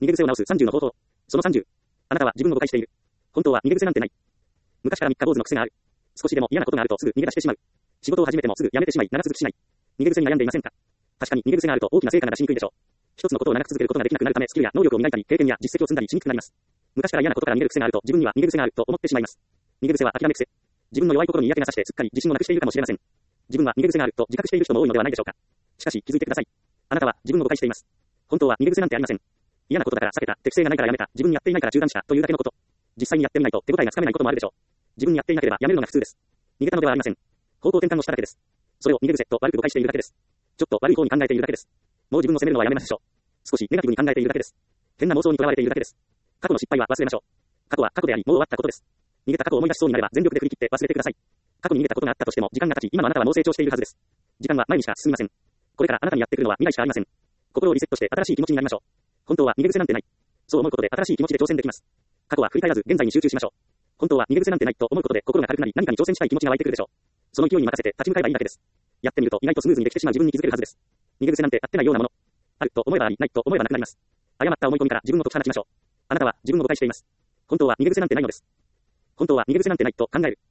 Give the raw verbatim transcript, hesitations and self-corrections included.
逃げ癖を直すさんじゅうの方法。そのさんじゅう。あなたは自分を誤解している。本当は逃げ癖なんてない。昔から三日坊主の癖がある。少しでも嫌なことがあるとすぐ逃げ出してしまう。仕事を始めてもすぐ辞めてしまい、長続きしない。逃げ癖に悩んでいませんか？確かに逃げ癖があると大きな成果が出しにくいでしょう。一つのことを長く続けることができなくなるため、スキルや能力を磨いたり、経験や実績を積んだりしにくくなります。昔から嫌なことから逃げる癖があると、自分には逃げ癖があると思ってしまいます。逃げ癖は諦め癖。自分の弱い心に嫌気がさしてすっかり自信をなくしているかもしれません。自分は逃げ癖があると自覚している人も多いのではないでしょうか。しかし気づいてください。あなたは自分を誤解しています。本当は逃げ癖なんてありません。嫌なことだから避けた、適性がないからやめた、自分にやっていないから中断したというだけのこと。実際にやってみないと手応えがつかめないこともあるでしょう。自分にやっていなければやめるのが普通です。逃げたのではありません。方向転換をしただけです。それを逃げ癖と悪く誤解しているだけです。ちょっと悪い方に考えているだけです。もう自分を責めるのはやめましょう。少しネガティブに考えているだけです。変な妄想にとらわれているだけです。過去の失敗は忘れましょう。過去は過去であり、もう終わったことです。逃げた過去を思い出しそうになれば全力で振り切って忘れてください。過去に逃げたことがあったとしても時間が経ち、今のあなたはもう成長しているはずです。時間は前にしか進みません。これからあなたにやってくるのは未来しかありません。心をリセットして新しい気持ちになりましょう。本当は逃げ癖なんてない。そう思うことで新しい気持ちで挑戦できます。過去は振り返らず現在に集中しましょう。本当は逃げ癖なんてないと思うことで心が軽くなり何かに挑戦したい気持ちが湧いてくるでしょう。その勢いに任せて立ち向かえばいいだけです。やってみると意外とスムーズにできてしまう自分に気づけるはずです。逃げ癖なんてあってないようなもの。あると思えばあり、ないと思えばなくなります。誤った思い込みから自分を解き放ちましょう。あなたは自分を誤解しています。本当は逃げ癖なんてないのです。本当は逃げ癖なんてないと考える。